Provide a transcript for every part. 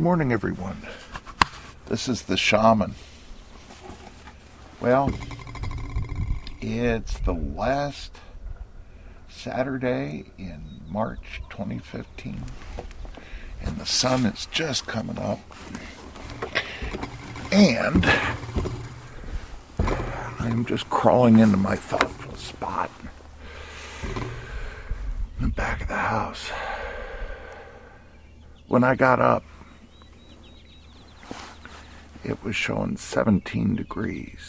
morning, everyone. This is the Shaman. Well, it's the last Saturday in March 2015, and the sun is just coming up, and I'm just crawling into my thoughtful spot in the back of the house. When I got up, it was showing 17 degrees.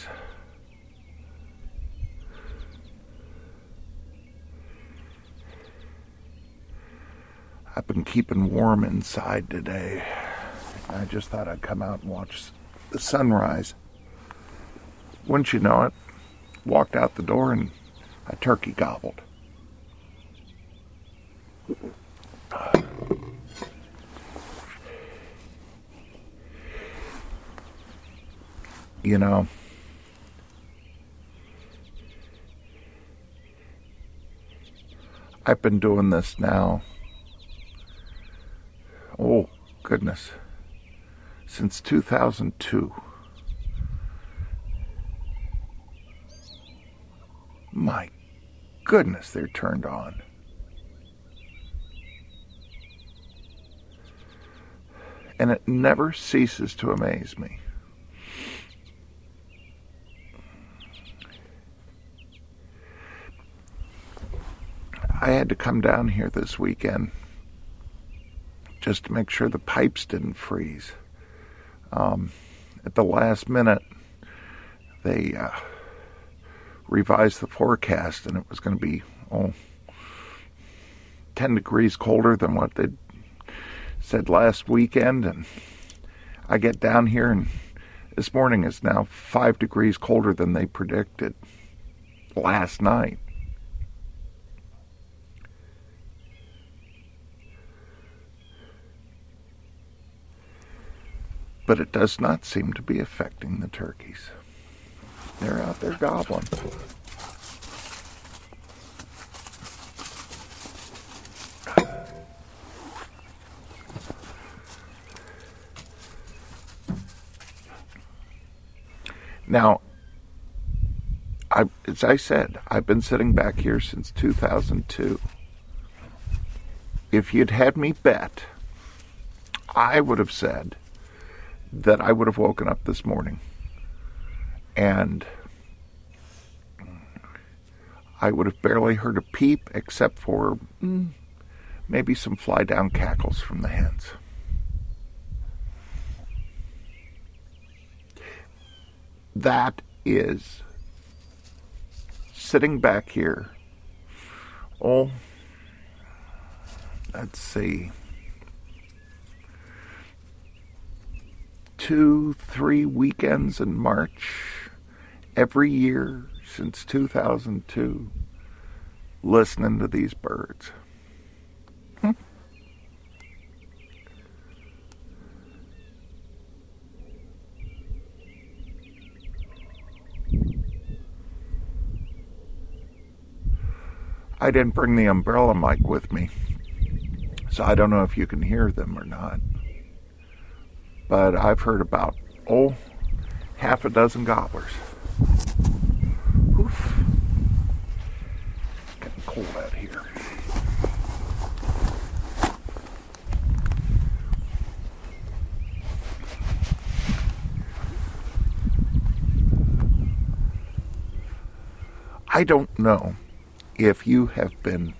I've been keeping warm inside today. I just thought I'd come out and watch the sunrise. Wouldn't you know it, walked out the door and a turkey gobbled. You know, I've been doing this now, oh goodness, since 2002. My goodness, they're turned on. And it never ceases to amaze me. I had to come down here this weekend just to make sure the pipes didn't freeze. At the last minute, they revised the forecast, and it was going to be 10 degrees colder than what they said last weekend. And I get down here, and this morning is now 5 degrees colder than they predicted last night. But it does not seem to be affecting the turkeys. They're out there gobbling. Now, as I said, I've been sitting back here since 2002. If you'd had me bet, I would have said that I would have woken up this morning and I would have barely heard a peep except for maybe some fly down cackles from the hens. That is sitting back here. Let's see. 2-3 weekends in March every year since 2002, listening to these birds. I didn't bring the umbrella mic with me, so I don't know if you can hear them or not. But I've heard about, half a dozen gobblers. Oof. Getting cold out here. I don't know if you have been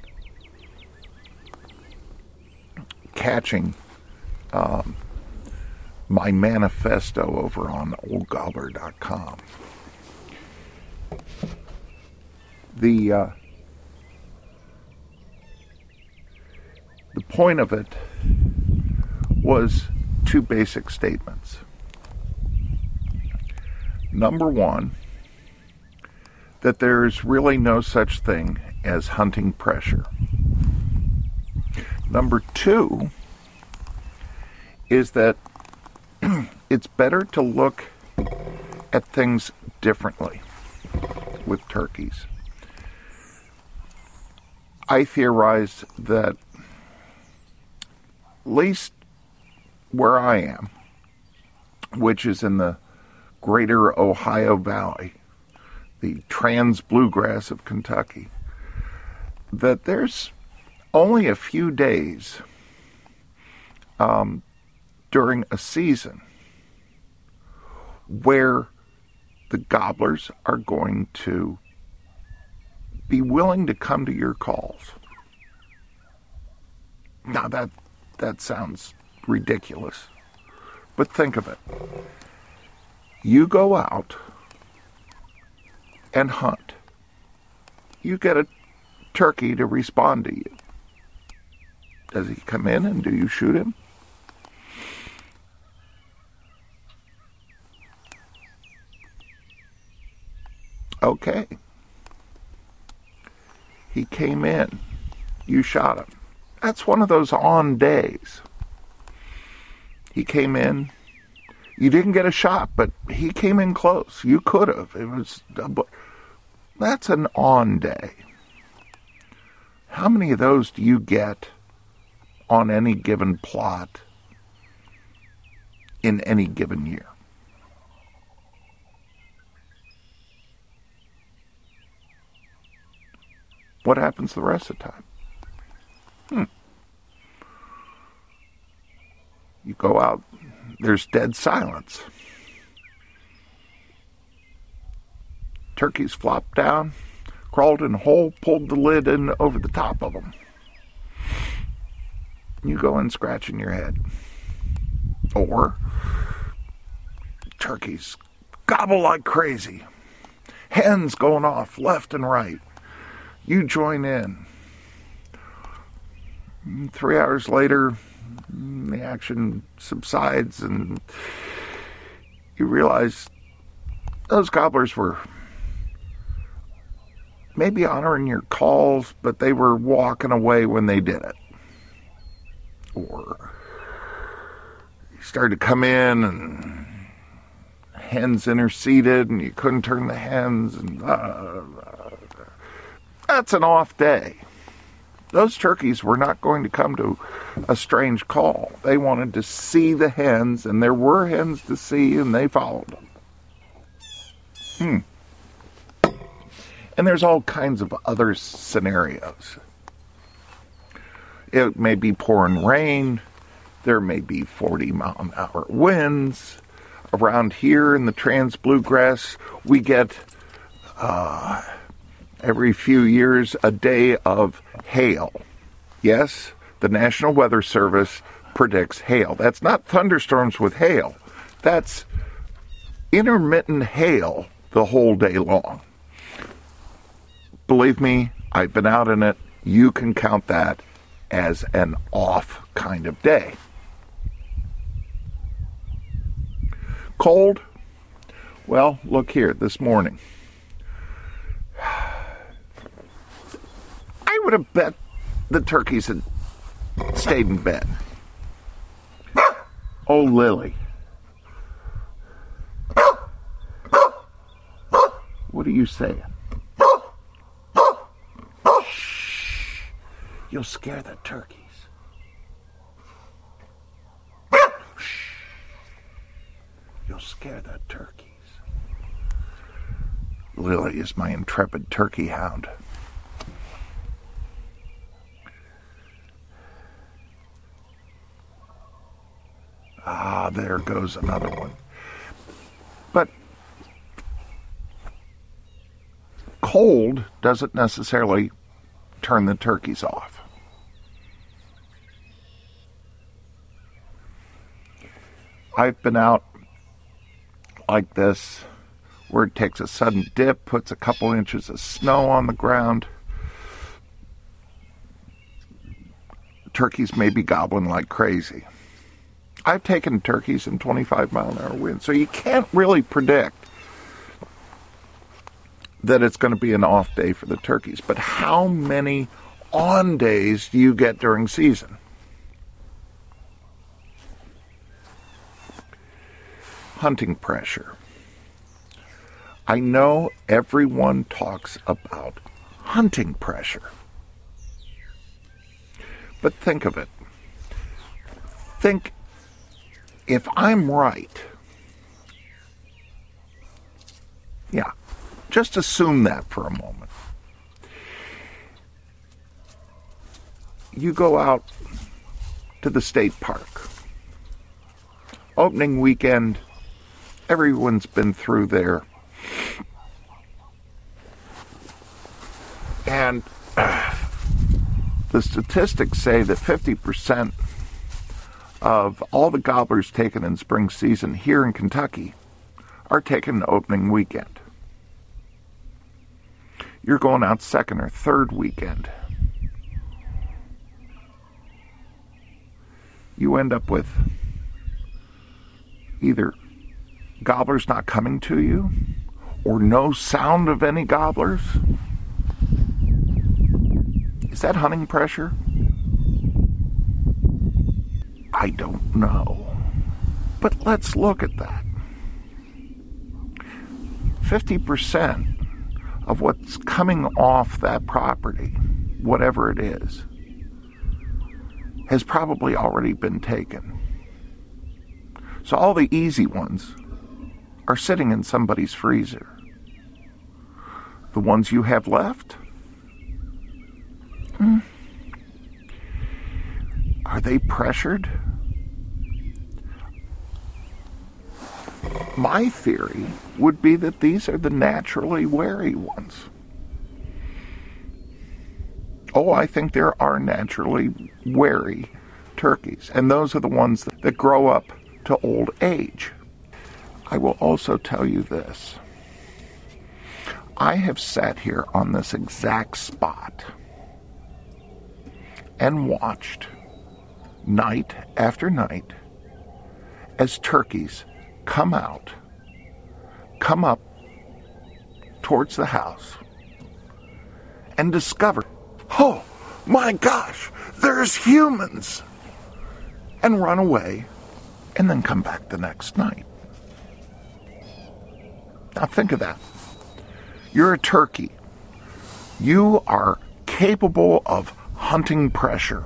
catching my manifesto over on oldgobbler.com. The point of it was two basic statements. Number one, that there is really no such thing as hunting pressure. Number two is that it's better to look at things differently with turkeys. I theorize that at least where I am, which is in the greater Ohio Valley, the trans-bluegrass of Kentucky, that there's only a few days during a season where the gobblers are going to be willing to come to your calls. Now that sounds ridiculous, but think of it. You go out and hunt. You get a turkey to respond to you. Does he come in and do you shoot him? Okay. He came in. You shot him. That's one of those on days. He came in. You didn't get a shot, but he came in close. You could have. That's an on day. How many of those do you get on any given plot in any given year? What happens the rest of the time? You go out, there's dead silence. Turkeys flopped down, crawled in a hole, pulled the lid in over the top of them. You go in scratching your head. Or turkeys gobble like crazy. Hens going off left and right. You join in. 3 hours later, the action subsides and you realize those gobblers were maybe honoring your calls, but they were walking away when they did it. Or you started to come in and hens interceded and you couldn't turn the hens and that's an off day. Those turkeys were not going to come to a strange call. They wanted to see the hens, and there were hens to see, and they followed them. And there's all kinds of other scenarios. It may be pouring rain. There may be 40-mile-an-hour winds. Around here in the trans-bluegrass, we get every few years a day of hail. Yes, the National Weather Service predicts hail. That's not thunderstorms with hail. That's intermittent hail the whole day long. Believe me, I've been out in it. You can count that as an off kind of day. Cold? Well, look here, this morning. I would have bet the turkeys had stayed in bed. Oh, Lily. What are you saying? Shh. You'll scare the turkeys. Shh. You'll scare the turkeys. Lily is my intrepid turkey hound. Ah, there goes another one. But cold doesn't necessarily turn the turkeys off. I've been out like this where it takes a sudden dip, puts a couple inches of snow on the ground. Turkeys may be gobbling like crazy. I've taken turkeys in 25-mile-an-hour winds, so you can't really predict that it's going to be an off day for the turkeys. But how many on days do you get during season? Hunting pressure. I know everyone talks about hunting pressure. But think of it. Think if I'm right, yeah, just assume that for a moment. You go out to the state park. Opening weekend, everyone's been through there. And the statistics say that 50% of all the gobblers taken in spring season here in Kentucky are taken opening weekend. You're going out second or third weekend. You end up with either gobblers not coming to you or no sound of any gobblers. Is that hunting pressure? I don't know. But let's look at that. 50% of what's coming off that property, whatever it is, has probably already been taken. So all the easy ones are sitting in somebody's freezer. The ones you have left, are they pressured? My theory would be that these are the naturally wary ones. Oh, I think there are naturally wary turkeys, and those are the ones that grow up to old age. I will also tell you this. I have sat here on this exact spot and watched night after night as turkeys come up towards the house and discover, oh my gosh, there's humans, and run away and then come back the next night. Now think of that. You're a turkey. You are capable of hunting pressure.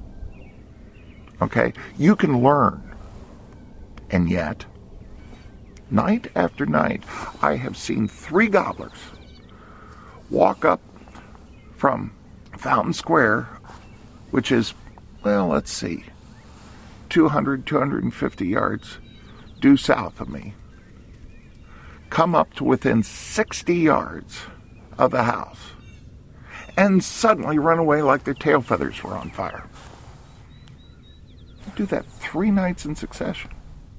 Okay? You can learn. And yet, night after night, I have seen 3 gobblers walk up from Fountain Square, which is, well, let's see, 200, 250 yards due south of me, come up to within 60 yards of the house, and suddenly run away like their tail feathers were on fire. Do that 3 nights in succession.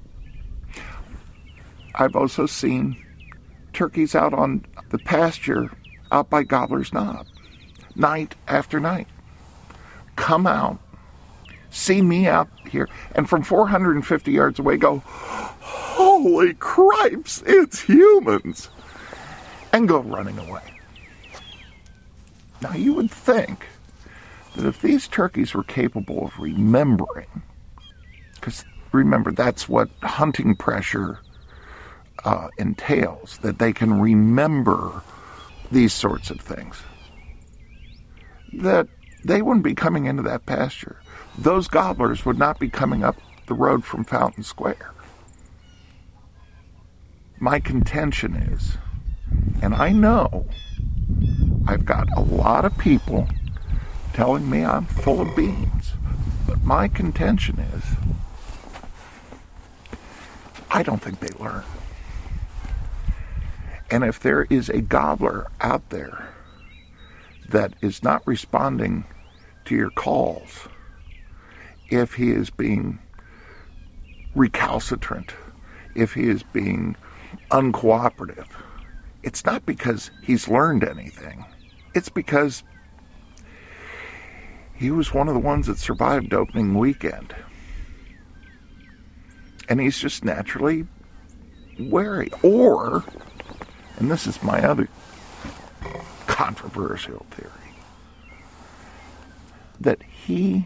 I've also seen turkeys out on the pasture out by Gobbler's Knob, night after night. Come out, see me out here, and from 450 yards away go, holy cripes, it's humans, and go running away. Now you would think that if these turkeys were capable of remembering, because remember, that's what hunting pressure entails, that they can remember these sorts of things, that they wouldn't be coming into that pasture. Those gobblers would not be coming up the road from Fountain Square. My contention is, and I know I've got a lot of people telling me I'm full of beans, but my contention is, I don't think they learn. And if there is a gobbler out there that is not responding to your calls, if he is being recalcitrant, if he is being uncooperative, it's not because he's learned anything. It's because he was one of the ones that survived opening weekend. And he's just naturally wary. Or, and this is my other controversial theory, that he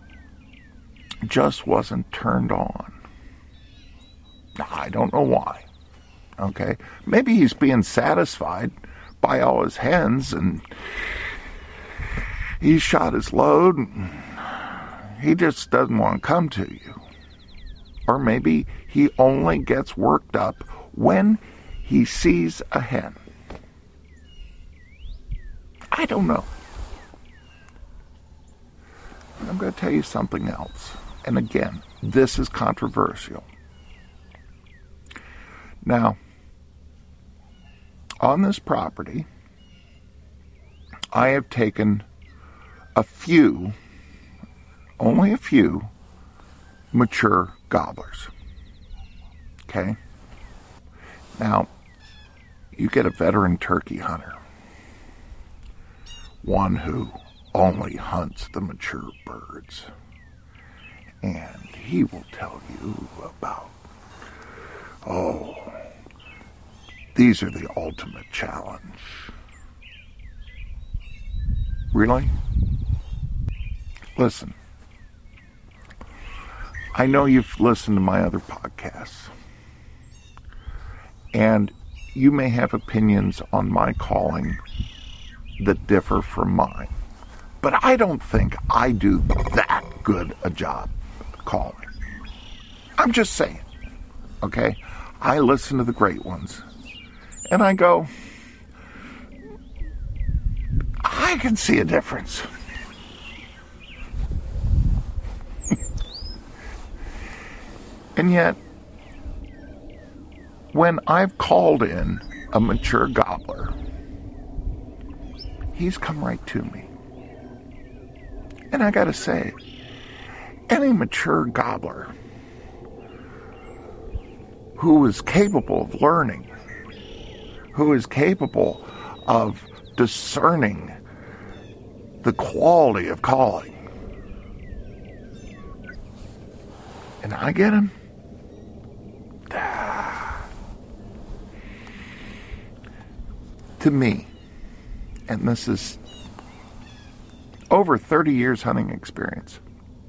just wasn't turned on. Now, I don't know why. Okay? Maybe he's being satisfied by all his hens and he shot his load and he just doesn't want to come to you. Or maybe he only gets worked up when he sees a hen. I don't know. I'm going to tell you something else. And again, this is controversial. Now, on this property, I have taken only a few, mature gobblers. Okay? Now, you get a veteran turkey hunter, one who only hunts the mature birds, and he will tell you about, these are the ultimate challenge. Really? Listen, I know you've listened to my other podcasts, and you may have opinions on my calling that differ from mine, but I don't think I do that good a job calling. I'm just saying, okay? I listen to the great ones, and I go, I can see a difference. And yet, when I've called in a mature gobbler, he's come right to me. And I gotta say, any mature gobbler who is capable of learning, who is capable of discerning the quality of calling, and I get him, to me, and this is over 30 years hunting experience,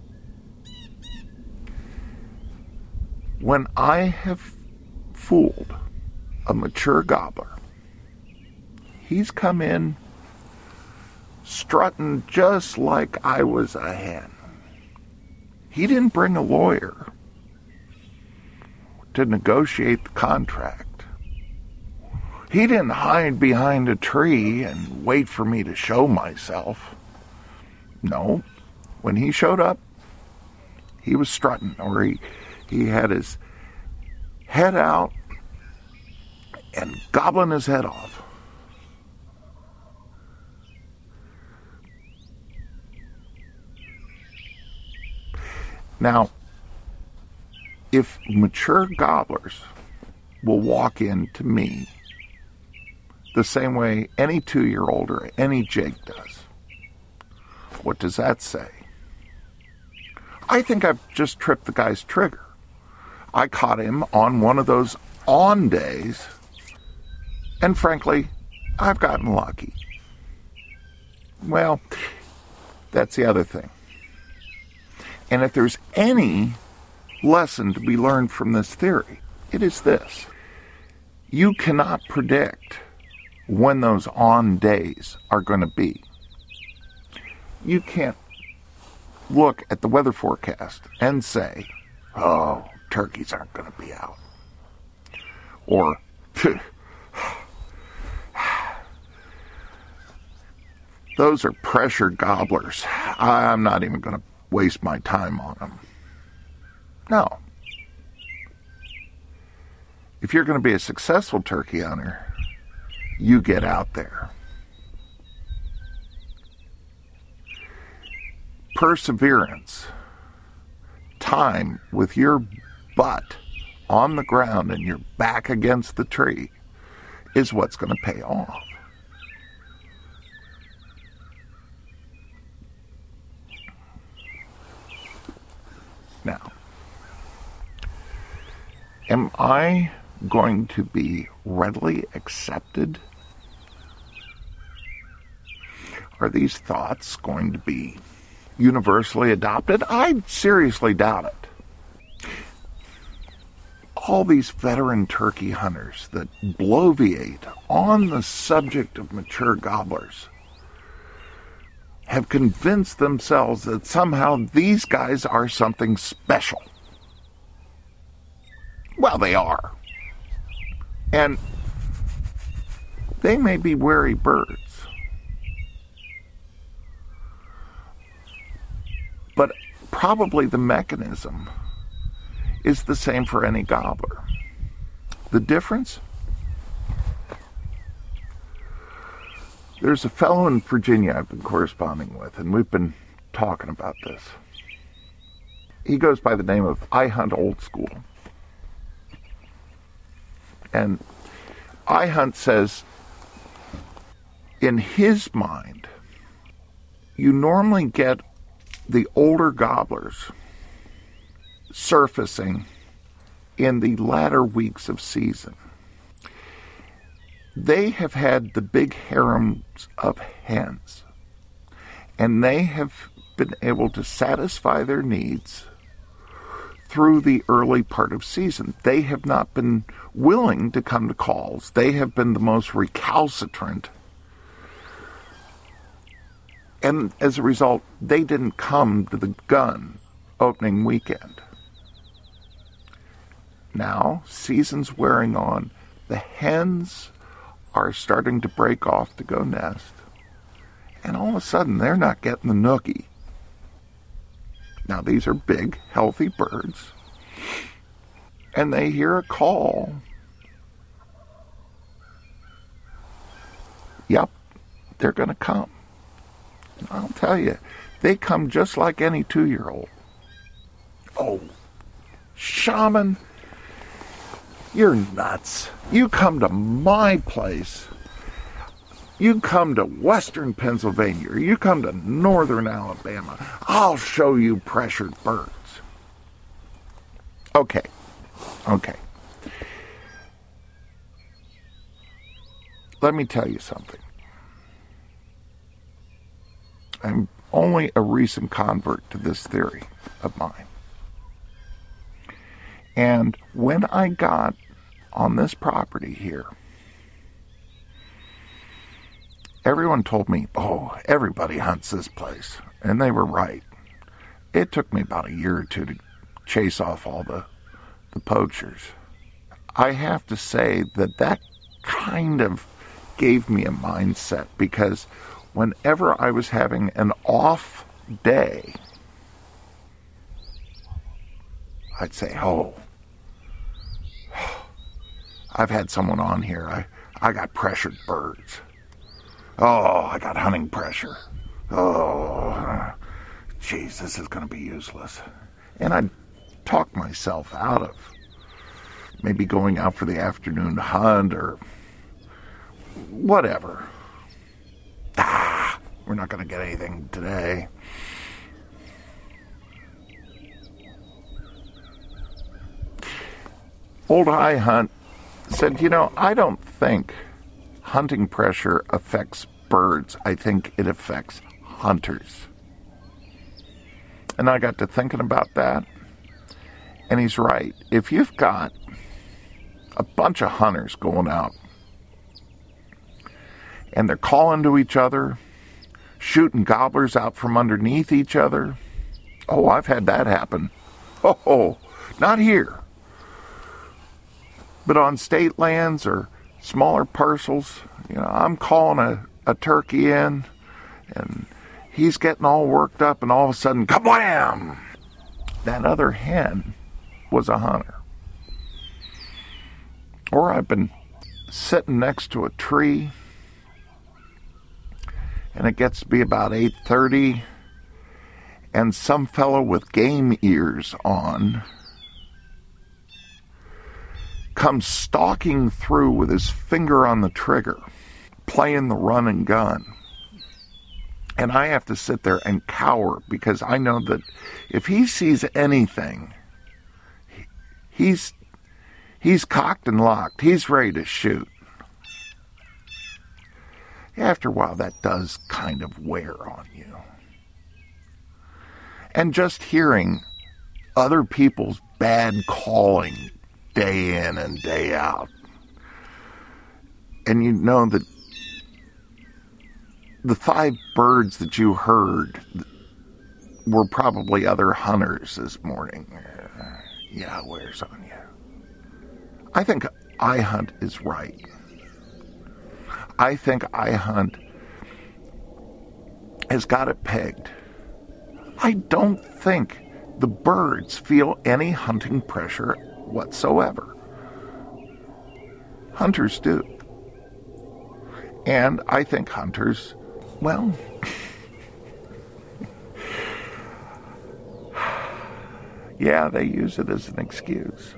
when I have fooled a mature gobbler, he's come in strutting just like I was a hen. He didn't bring a lawyer to negotiate the contract. He didn't hide behind a tree and wait for me to show myself. No, when he showed up, he was strutting, or he had his head out and gobbling his head off. Now, if mature gobblers will walk in to me the same way any 2-year-old or any Jake does, what does that say? I think I've just tripped the guy's trigger. I caught him on one of those on days, and frankly, I've gotten lucky. Well, that's the other thing. And if there's any lesson to be learned from this theory, it is this. You cannot predict when those on days are going to be. You can't look at the weather forecast and say, turkeys aren't going to be out. Or, those are pressured gobblers. I'm not even going to waste my time on them. No. If you're going to be a successful turkey hunter, you get out there. Perseverance, time with your butt on the ground and your back against the tree is what's going to pay off. Now, am I going to be readily accepted? Are these thoughts going to be universally adopted? I seriously doubt it. All these veteran turkey hunters that bloviate on the subject of mature gobblers have convinced themselves that somehow these guys are something special. Well, they are. And they may be wary birds. But probably the mechanism is the same for any gobbler. The difference? There's a fellow in Virginia I've been corresponding with, and we've been talking about this. He goes by the name of I Hunt Old School. And I Hunt says, in his mind, you normally get the older gobblers surfacing in the latter weeks of season. They have had the big harems of hens, and they have been able to satisfy their needs through the early part of season. They have not been willing to come to calls. They have been the most recalcitrant. And as a result, they didn't come to the gun opening weekend. Now, season's wearing on. The hens are starting to break off to go nest. And all of a sudden, they're not getting the nookie. Now, these are big, healthy birds. And they hear a call. Yep, they're going to come. And I'll tell you, they come just like any 2-year-old. Oh, shaman, you're nuts. You come to my place. You come to western Pennsylvania, or you come to northern Alabama. I'll show you pressured birds. Okay. Let me tell you something. I'm only a recent convert to this theory of mine. And when I got on this property here, everyone told me, oh, everybody hunts this place. And they were right. It took me about a year or two to chase off all the poachers. I have to say that kind of gave me a mindset, because whenever I was having an off day, I'd say, oh, I've had someone on here. I got pressured birds. Oh, I got hunting pressure. Oh, geez, this is going to be useless. And I'd talk myself out of maybe going out for the afternoon hunt or whatever. We're not going to get anything today. Old I Hunt said, I don't think hunting pressure affects birds. I think it affects hunters. And I got to thinking about that. And he's right. If you've got a bunch of hunters going out and they're calling to each other, shooting gobblers out from underneath each other. Oh, I've had that happen. Oh, not here. But on state lands or smaller parcels, I'm calling a turkey in, and he's getting all worked up, and all of a sudden, kablam! That other hen was a hunter. Or I've been sitting next to a tree, and it gets to be about 8:30, and some fellow with game ears on comes stalking through with his finger on the trigger, playing the run and gun. And I have to sit there and cower, because I know that if he sees anything, he's cocked and locked. He's ready to shoot. After a while, that does kind of wear on you. And just hearing other people's bad calling day in and day out. And you know that the 5 birds that you heard were probably other hunters this morning. Yeah, it wears on you. I think iHunt is right. I think iHunt has got it pegged. I don't think the birds feel any hunting pressure whatsoever. Hunters do. And I think hunters, well, yeah, they use it as an excuse.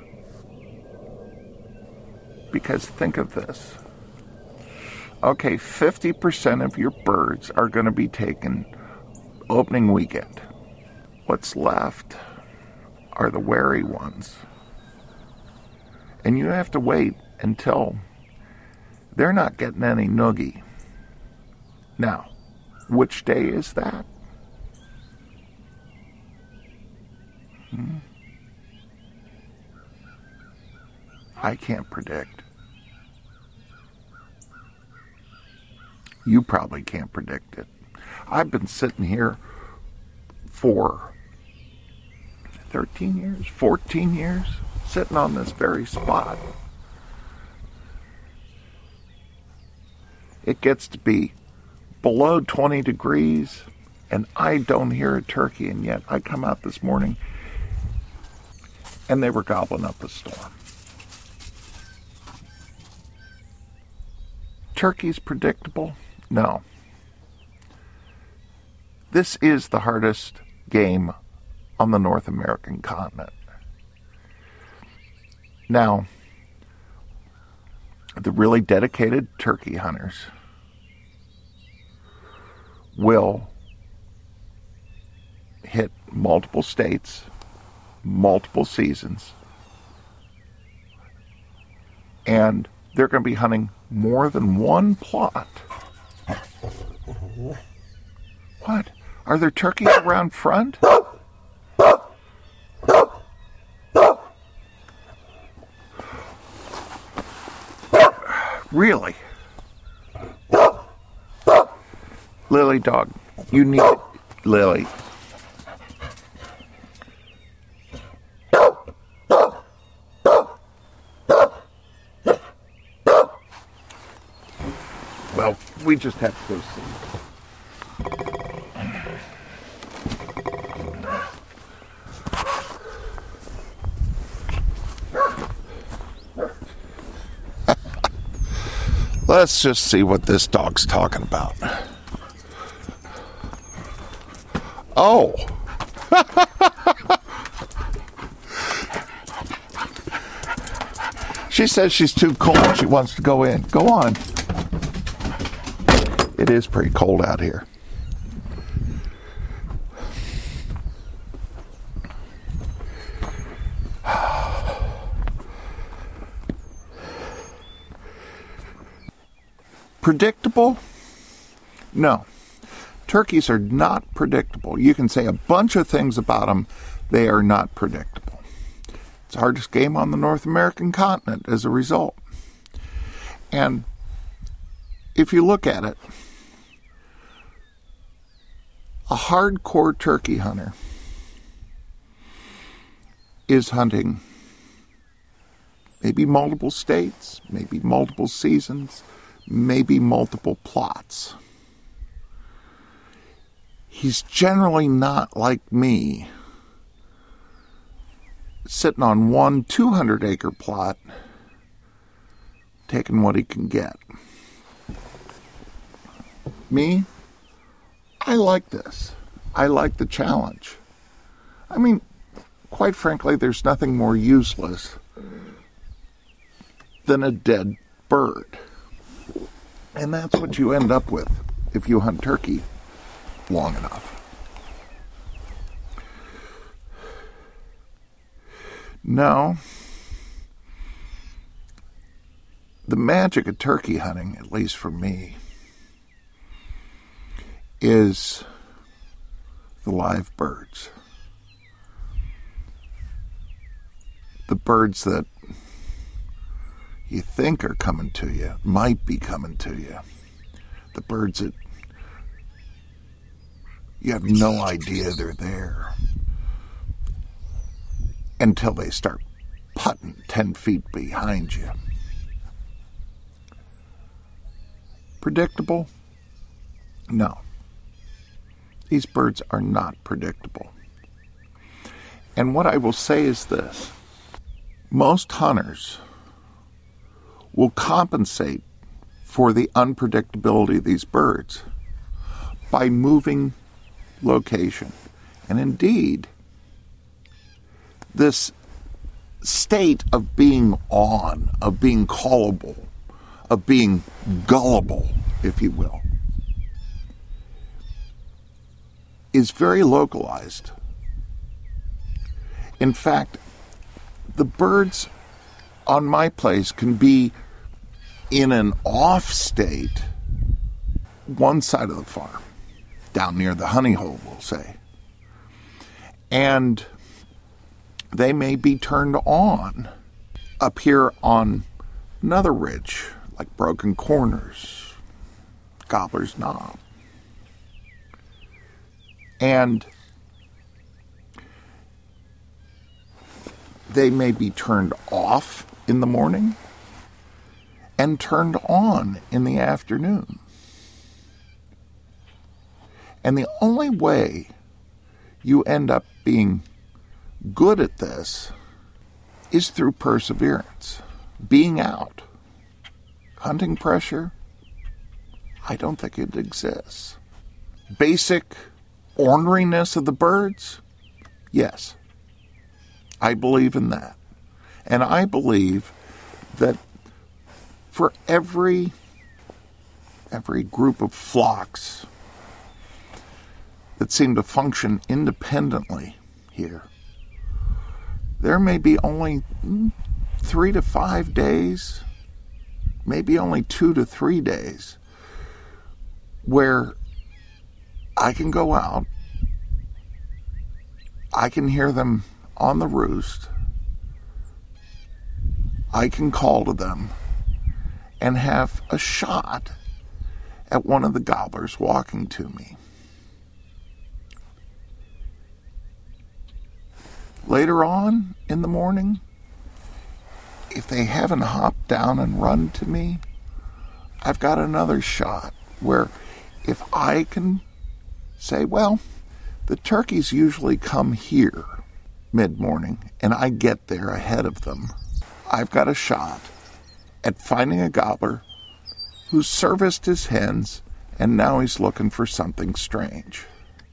Because think of this. Okay, 50% of your birds are going to be taken opening weekend. What's left are the wary ones. And you have to wait until they're not getting any noogie. Now, which day is that? I can't predict. You probably can't predict it. I've been sitting here for 13 years, 14 years, sitting on this very spot. It gets to be below 20 degrees, and I don't hear a turkey, and yet I come out this morning, and they were gobbling up a storm. Turkey's predictable? No. This is the hardest game on the North American continent. Now, the really dedicated turkey hunters will hit multiple states, multiple seasons, and they're going to be hunting more than one plot. What? Are there turkeys around front? Really? Lily dog, you need it. Lily. Well, we just have to go see. Let's just see what this dog's talking about. Oh. She says she's too cold. She wants to go in. Go on. It is pretty cold out here. Predictable? No. Turkeys are not predictable. You can say a bunch of things about them. They are not predictable. It's the hardest game on the North American continent as a result. And if you look at it, a hardcore turkey hunter is hunting maybe multiple states, maybe multiple seasons, maybe multiple plots. He's generally not like me, sitting on one 200-acre plot, taking what he can get. Me, I like this. I like the challenge. I mean, quite frankly, there's nothing more useless than a dead bird. And that's what you end up with if you hunt turkey long enough. No. The magic of turkey hunting, at least for me, is the live birds. The birds that you think are coming to you, might be coming to you. The birds that you have no idea they're there until they start putting 10 feet behind you. Predictable? No. These birds are not predictable. And what I will say is this. Most hunters will compensate for the unpredictability of these birds by moving location. And indeed, this state of being on, of being callable, of being gullible, if you will, is very localized. In fact, the birds on my place can be in an off state one side of the farm, down near the honey hole, we'll say. And they may be turned on up here on another ridge, like Broken Corners, Gobbler's Knob. And they may be turned off in the morning and turned on in the afternoon. And the only way you end up being good at this is through perseverance, being out. Hunting pressure, I don't think it exists. Basic orneriness of the birds, yes. I believe in that. And I believe that for every group of flocks that seem to function independently here, there may be only 3 to 5 days, maybe only 2 to 3 days, where I can go out, I can hear them on the roost, I can call to them and have a shot at one of the gobblers walking to me. Later on in the morning, if they haven't hopped down and run to me, I've got another shot where if I can say, well, the turkeys usually come here mid-morning and I get there ahead of them, I've got a shot at finding a gobbler who's serviced his hens and now he's looking for something strange.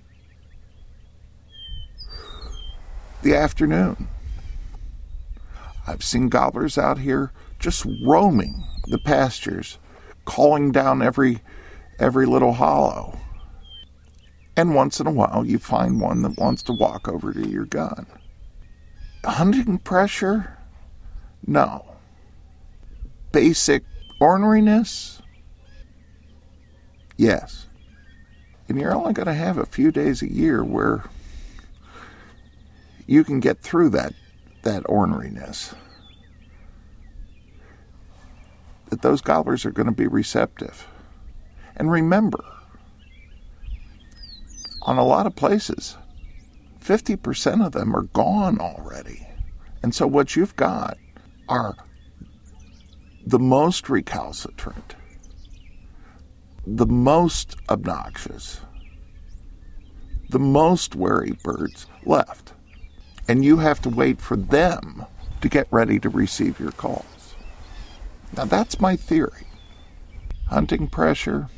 The afternoon, I've seen gobblers out here just roaming the pastures, calling down every little hollow. And once in a while, you find one that wants to walk over to your gun. Hunting pressure? No. Basic orneriness? Yes. And you're only going to have a few days a year where you can get through that orneriness. That those gobblers are going to be receptive. And remember, on a lot of places, 50% of them are gone already. And so what you've got are the most recalcitrant, the most obnoxious, the most wary birds left. And you have to wait for them to get ready to receive your calls. Now that's my theory. Hunting pressure,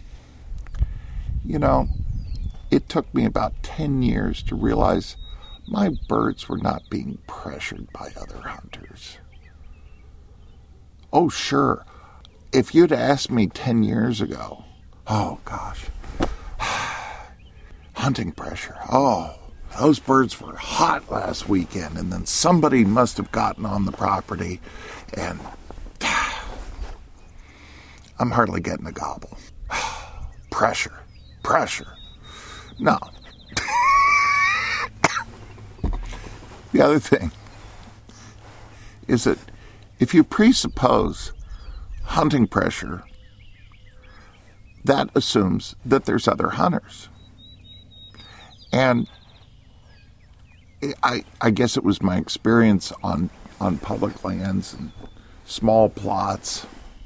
it took me about 10 years to realize my birds were not being pressured by other hunters. Oh, sure. If you'd asked me 10 years ago, oh gosh, hunting pressure, oh, those birds were hot last weekend, and then somebody must have gotten on the property, and I'm hardly getting a gobble. Pressure. No. The other thing is that if you presuppose hunting pressure, that assumes that there's other hunters. And I guess it was my experience on on public lands and small plots,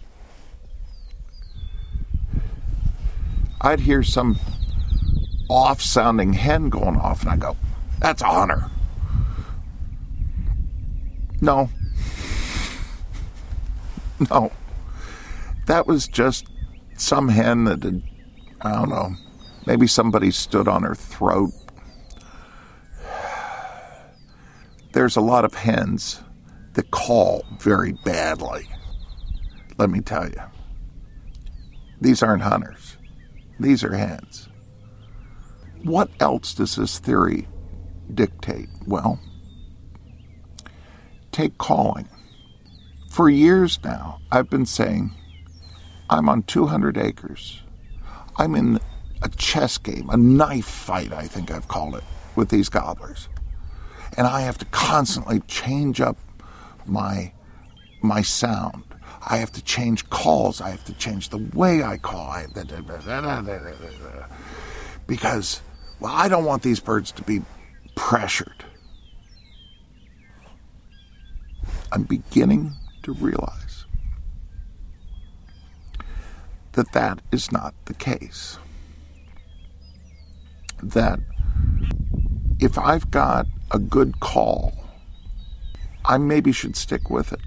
I'd hear some off-sounding hen going off, and I go, that's a hunter. No. That was just some hen that had, I don't know, maybe somebody stood on her throat. There's a lot of hens that call very badly. Let me tell you. These aren't hunters. These are hens. What else does this theory dictate? Well, take calling. For years now, I've been saying, I'm on 200 acres. I'm in a chess game, a knife fight, I think I've called it, with these gobblers. And I have to constantly change up my sound. I have to change calls. I have to change the way I call. Because, well, I don't want these birds to be pressured. I'm beginning to realize that that is not the case. That if I've got a good call, I maybe should stick with it.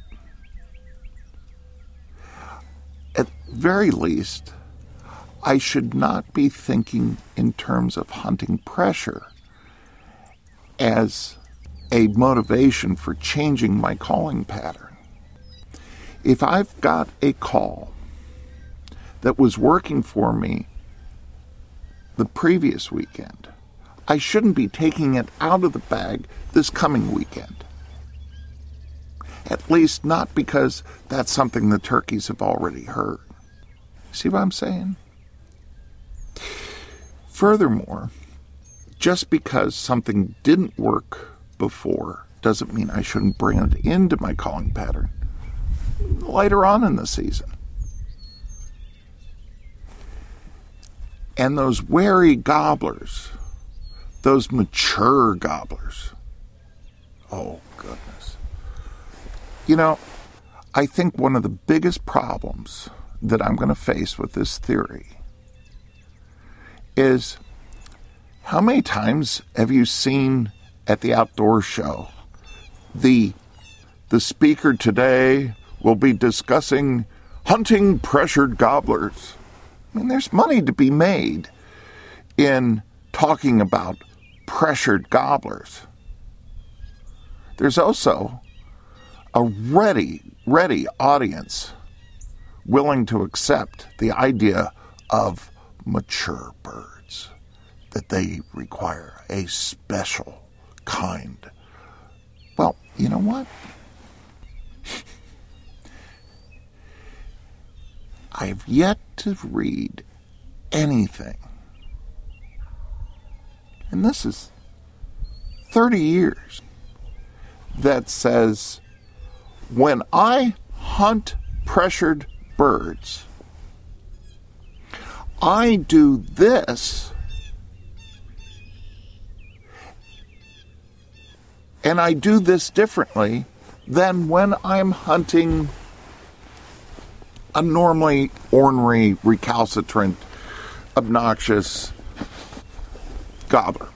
At very least, I should not be thinking in terms of hunting pressure as a motivation for changing my calling pattern. If I've got a call that was working for me the previous weekend, I shouldn't be taking it out of the bag this coming weekend. At least not because that's something the turkeys have already heard. See what I'm saying? Furthermore, just because something didn't work before doesn't mean I shouldn't bring it into my calling pattern later on in the season. And those wary gobblers, those mature gobblers, oh goodness. You know, I think one of the biggest problems that I'm going to face with this theory is, how many times have you seen at the outdoor show the speaker today will be discussing hunting pressured gobblers? I mean, there's money to be made in talking about pressured gobblers. There's also a ready audience willing to accept the idea of mature birds, that they require a special kind. Well, you know what? I've yet to read anything, and this is 30 years, that says, when I hunt pressured birds, I do this, and I do this differently than when I'm hunting a normally ornery, recalcitrant, obnoxious gobbler.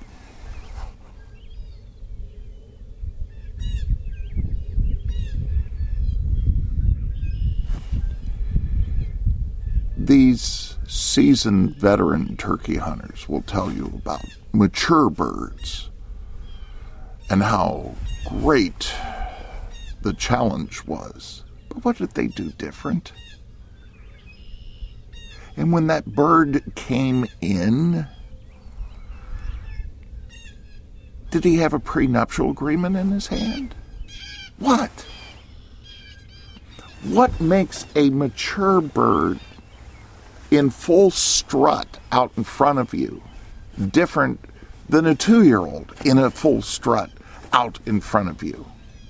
These seasoned veteran turkey hunters will tell you about mature birds and how great the challenge was. But what did they do different? And when that bird came in, did he have a prenuptial agreement in his hand? What? What makes a mature bird in full strut out in front of you different than a 2-year-old in a full strut out in front of you?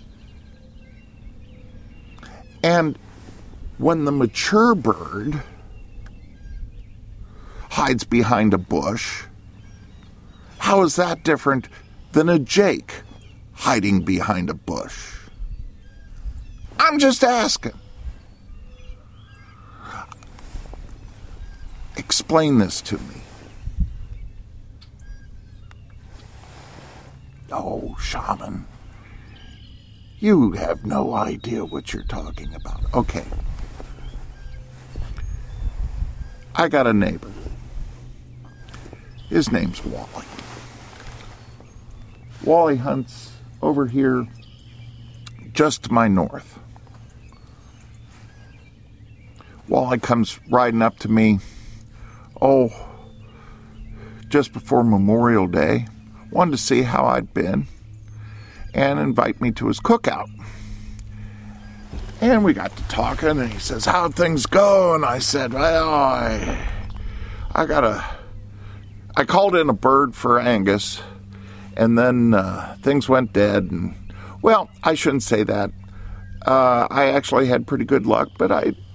And when the mature bird hides behind a bush, how is that different than a jake hiding behind a bush? I'm just asking. Explain this to me. Oh, shaman. You have no idea what you're talking about. Okay. I got a neighbor. His name's Wally. Wally hunts over here just to my north. Wally comes riding up to me, just before Memorial Day, wanted to see how I'd been, and invite me to his cookout. And we got to talking, and he says, how'd things go? And I said, well, I called in a bird for Angus, and then things went dead. And, well, I shouldn't say that. I actually had pretty good luck, but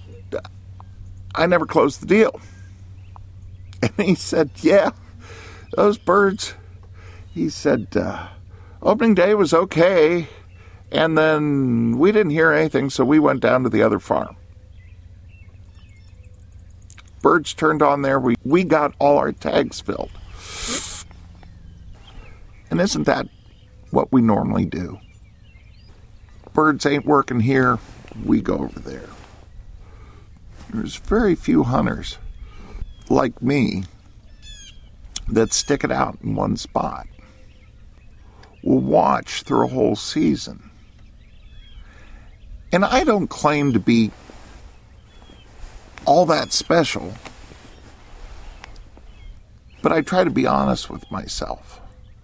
I never closed the deal. And he said, yeah, those birds, he said, opening day was okay. And then we didn't hear anything, so we went down to the other farm. Birds turned on there. We got all our tags filled. And isn't that what we normally do? Birds ain't working here, we go over there. There's very few hunters like me that stick it out in one spot. Will watch through a whole season. And I don't claim to be all that special, but I try to be honest with myself.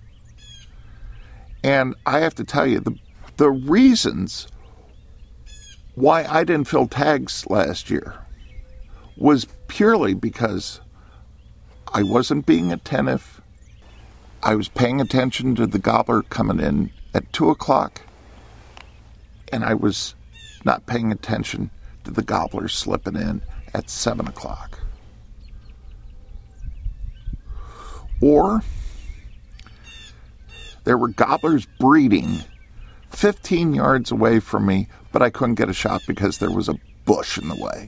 And I have to tell you, the reasons why I didn't fill tags last year was purely because I wasn't being attentive. I was paying attention to the gobbler coming in at 2 o'clock, and I was not paying attention to the gobbler slipping in at 7 o'clock. Or there were gobblers breeding 15 yards away from me, but I couldn't get a shot because there was a bush in the way.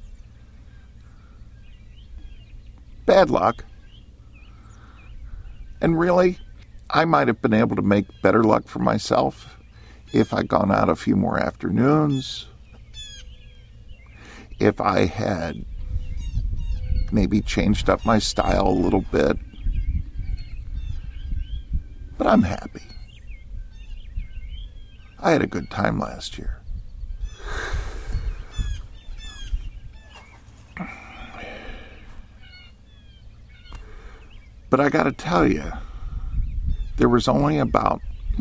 Bad luck. And really, I might have been able to make better luck for myself if I'd gone out a few more afternoons, if I had maybe changed up my style a little bit. But I'm happy. I had a good time last year. But I gotta tell you, there was only about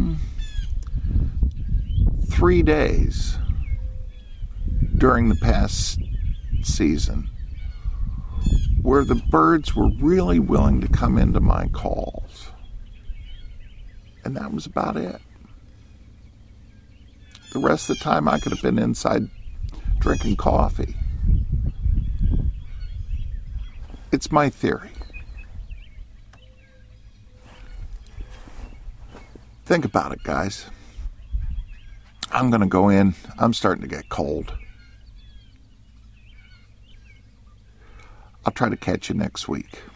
3 days during the past season where the birds were really willing to come into my calls. And that was about it. The rest of the time I could have been inside drinking coffee. It's my theory. Think about it, guys. I'm going to go in. I'm starting to get cold. I'll try to catch you next week.